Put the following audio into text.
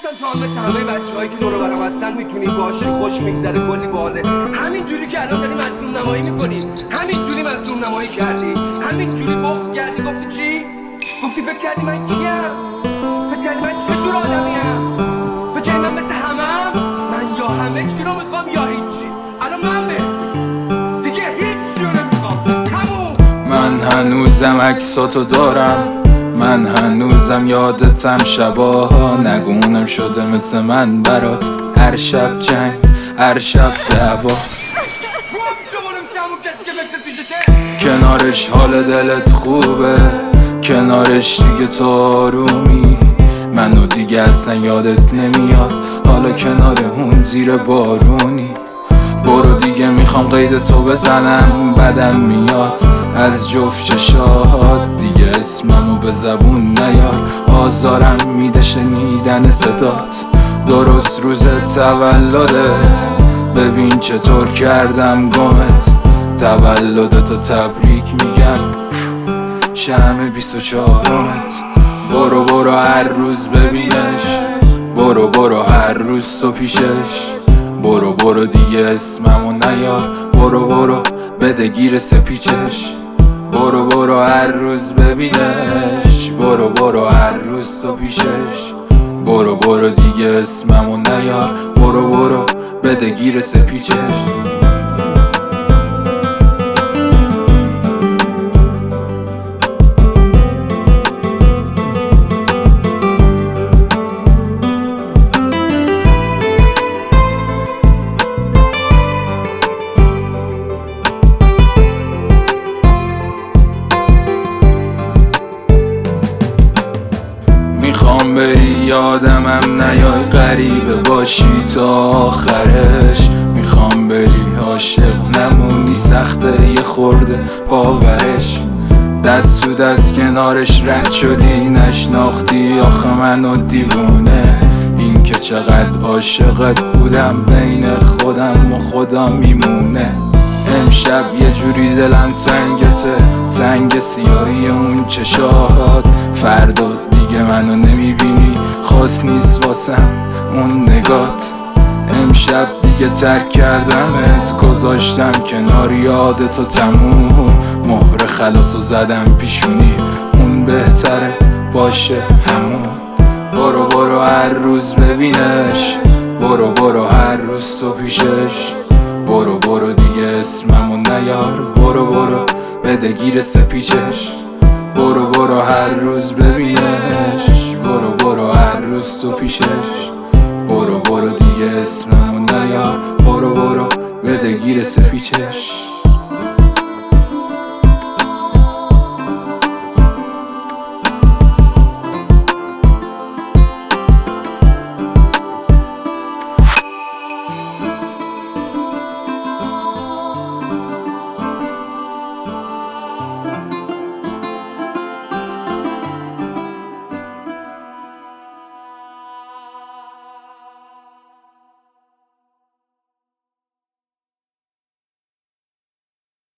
گفتم تو هم مثل همه بچه‌هایی که دور و برم هستن میتونی باشی، خوش میگذره، کلی باله. همینجوری که الان داری مظلوم نمایی میکنی، همینجوری مظلوم نمایی کردی، همینجوری بغض کردی. گفتی چی؟ گفتی فکر کردی من کیم؟ فکر کردی من چه جور آدمیم؟ فکر کردی من مثل همم؟ من یا همه چی رو میخوام یا هیچی. الان من دیگه هیچی رو نمیخوام. تموم. من هنوزم عکساتو دارم، من هنوزم یادتم شباها، نگونم شده مثل من برات. هر شب جنگ، هر شب دعوا، کنارش حال دلت خوبه، کنارش دیگه تو آرومی. منو دیگه اصلا یادت نمیاد، حالا کنار اون زیر بارونی. برو دیگه میخوام قید تو بزنم، بدم میاد از جفت چشات. دیگه اسممو به زبون نیار، آزارم میده شنیدن صدات. درست روز تولدت ببین چطور کردم گمت. تولدتو تبریک میگم، شمع 24مت. برو برو هر روز ببینش، برو برو هر روز تو پیشش. برو برو دیگه اسممو نیار، برو برو بده گیر سپیچش. برو برو هر روز ببینش، برو برو هر روز تو پیشش. برو برو دیگه اسممو نیار، برو برو بده گیر سپیچش. میخوام بری یادمم نیای، غریبه باشی تا آخرش. میخوام بری عاشق نمونی، سخته یه خورده باورش. دست تو دست کنارش رد شدی، نشناختی آخه منو دیوونه. این که چقدر عاشقت بودم بین خودم و خدا میمونه. امشب یه جوری دلم تنگته، تنگ سیاهی اون چشات. فردا دیگه منو نمیبینی، خاص نیست واسم اون نگات. امشب دیگه ترک کردمت، گذاشتم کنار یادتو تموم. مهر خلاصو زدم پیشونی، اون بهتره باشه همون. برو برو هر روز ببینش، برو برو هر روز تو پیشش. برو برو دیگه اسممو نیار، برو برو بده گیر سپیچش. برو برو هر روز ببینش، برو برو هر روز تو پیشش. برو برو دیگه اسممو نیار، برو برو بده گیر سپیچش.